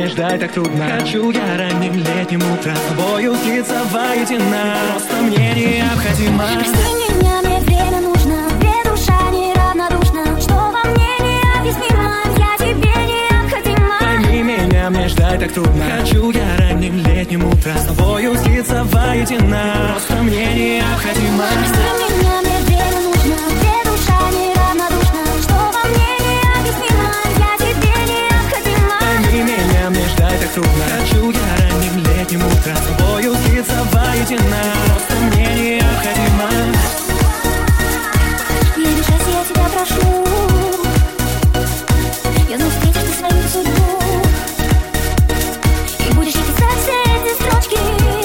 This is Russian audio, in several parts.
мне ждать так трудно. Хочу я ранним летним утром с тобою слиться воедино. Просто мне необходимо. Прости меня, мне время нужно, где душа неравнодушна. Что во мне необъяснимо, я тебе необходима. Пойми меня, мне ждать так трудно. Хочу я ранним летним утром с тобою слиться воедино. Просто мне необходимо. Прости меня, мне время нужно, где душа неравнодушна. Что во мне необъяснимо, я тебе необходима. Пойми меня, мне ждать так трудно. Хочу я ранним летним утром с тобою слиться воедино. Просто мне необходимо. Не решайся, я тебя прошу. Я знаю, встретишь ты свою судьбу. И будешь писать все эти строчки.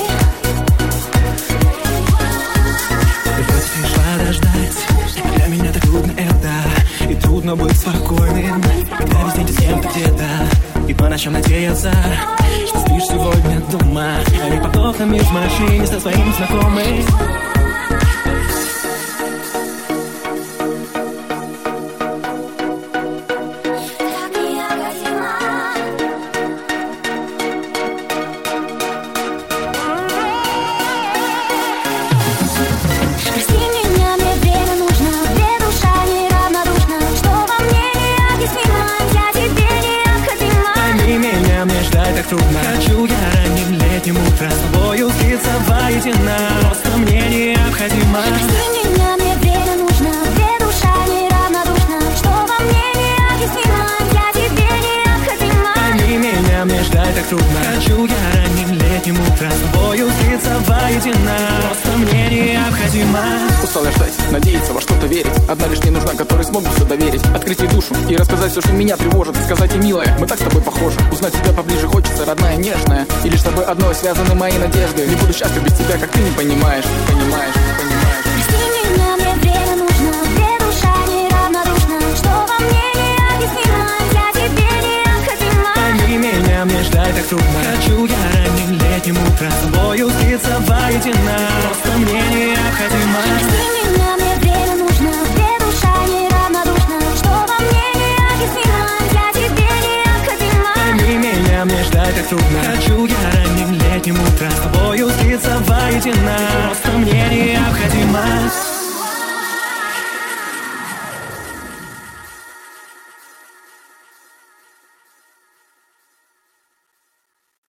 Ты вроде пришла подождать. Для меня так трудно это. И трудно быть спокойным, когда весь день ты с кем-то где-то. И по ночам надеяться, что спишь сегодня дома, а не под окнами в машине со своим знакомым. Прости меня, мне время нужно, где душа неравнодушна. Что во мне необъяснимо, я тебе необходима. Пойми меня, мне ждать так трудно. Хочу я ранним летним утром с тобою слиться воедино. Просто мне необходимо. Прости меня, мне время нужно, где душа неравнодушна. Что во мне необъяснимо, я тебе необходима. Пойми меня, мне ждать так трудно. Хочу я ранним летним утром с тобою слиться воедино. Просто мне необходимо. Устал я ждать, надеяться, во что-то верить. Одна лишь не нужна, которой смогу все доверить. Открыть ей душу и рассказать все, что меня тревожит. Сказать ей, милая, мы так с тобой похожи. Узнать тебя поближе хочется, родная, нежная. И лишь с тобой одной связаны мои надежды. Не буду счастлив без тебя, как ты не понимаешь. Понимаешь. Прости меня, мне время нужно, где душа неравнодушна. Что во мне необъяснимо, я тебе необходима. Пойми меня, мне ждать так трудно. Хочу я ранним летним утром с тобою слиться воедино. Просто мне необходимо. Прости меня, мне время нужно, где душа неравнодушна. Что во мне необъяснимо, я тебе необходима. Пойми меня, мне ждать так трудно. Хочу я ранним летним утром с тобою слиться воедино. Просто